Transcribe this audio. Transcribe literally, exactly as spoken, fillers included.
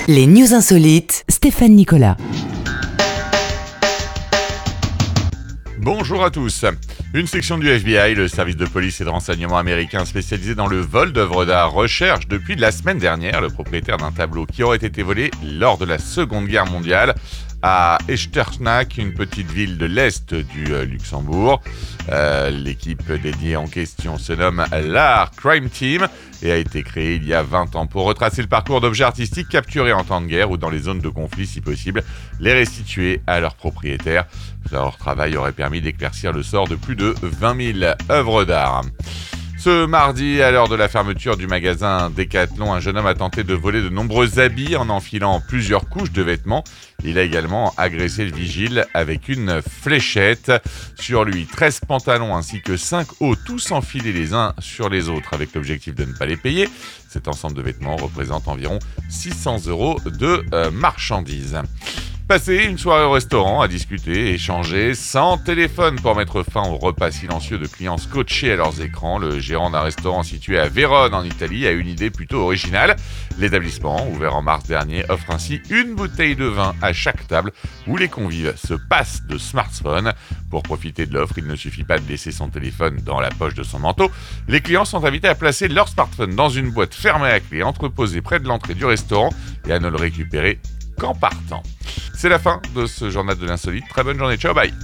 Les news insolites, Stéphane Nicolas. Bonjour à tous. Une section du F B I, le service de police et de renseignement américain spécialisé dans le vol d'œuvres d'art, recherche depuis la semaine dernière le propriétaire d'un tableau qui aurait été volé lors de la Seconde Guerre mondiale à Echternach, une petite ville de l'Est du euh, Luxembourg. Euh, l'équipe dédiée en question se nomme l'Art Crime Team et a été créée il y a vingt ans pour retracer le parcours d'objets artistiques capturés en temps de guerre ou dans les zones de conflit si possible, les restituer à leurs propriétaires. Leur travail aurait permis d'éclaircir le sort de plus de vingt mille œuvres d'art. Ce mardi, à l'heure de la fermeture du magasin Decathlon, un jeune homme a tenté de voler de nombreux habits en enfilant plusieurs couches de vêtements. Il a également agressé le vigile avec une fléchette. Sur lui, treize pantalons ainsi que cinq hauts, tous enfilés les uns sur les autres avec l'objectif de ne pas les payer. Cet ensemble de vêtements représente environ six cents euros de euh, marchandises. Passer une soirée au restaurant, à discuter, échanger, sans téléphone pour mettre fin au repas silencieux de clients scotchés à leurs écrans. Le gérant d'un restaurant situé à Vérone en Italie a une idée plutôt originale. L'établissement, ouvert en mars dernier, offre ainsi une bouteille de vin à chaque table où les convives se passent de smartphone. Pour profiter de l'offre, il ne suffit pas de laisser son téléphone dans la poche de son manteau. Les clients sont invités à placer leur smartphone dans une boîte fermée à clé, entreposée près de l'entrée du restaurant et à ne le récupérer qu'en partant. C'est la fin de ce journal de l'insolite. Très bonne journée, ciao, bye.